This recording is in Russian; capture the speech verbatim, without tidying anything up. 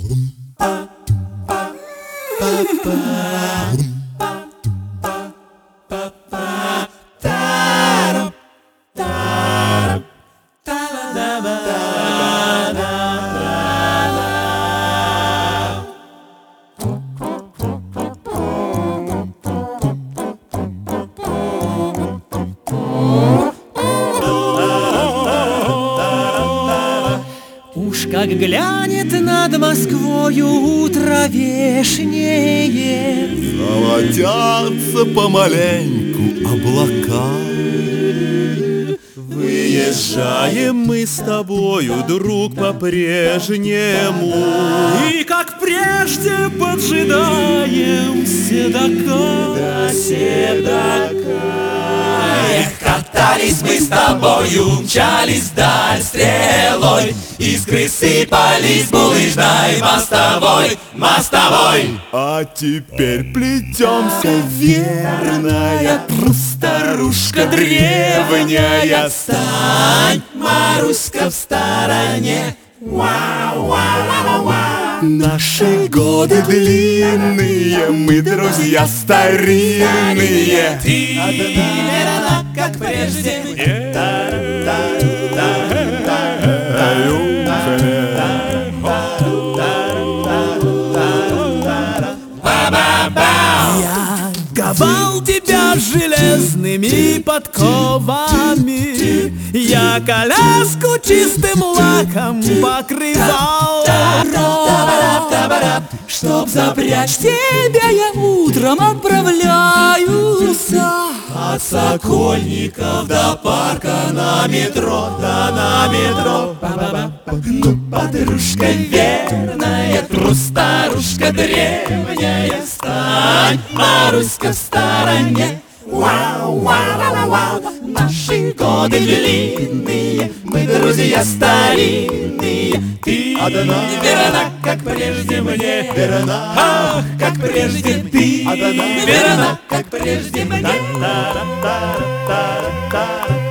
Как глянет над Москвою утро вешнее, золотятся помаленьку облака. Выезжаем мы с тобою, друг, по-прежнему, и как прежде поджидаем седока. до седока. Эх, катались мы с тобою, мчались вдаль стрелой, искры сыпались булыжной мостовой, мостовой. А теперь плетемся, верная старушка древняя. Стань, Маруська, в стороне. Вау, вау, вау, вау. Наши годы длинные, мы друзья старинные. Ты верна, как прежде мне. Я ковал тебя железными подковами, я коляску чистым лаком покрывал. Чтоб запрячь тебя, я утром отправляюсь от Сокольников до парка на метро, да на метро. Ну, подружка верная, трус, старушка древняя, стань, Маруська, в стороне. Вау, вау, вау, вау. Наши годы длинные, мы друзья старинные. Ты одна, верна, как прежде мне, верна, ах, как прежде ты, одна, верна, как прежде мне. та-та-та-та-та-та.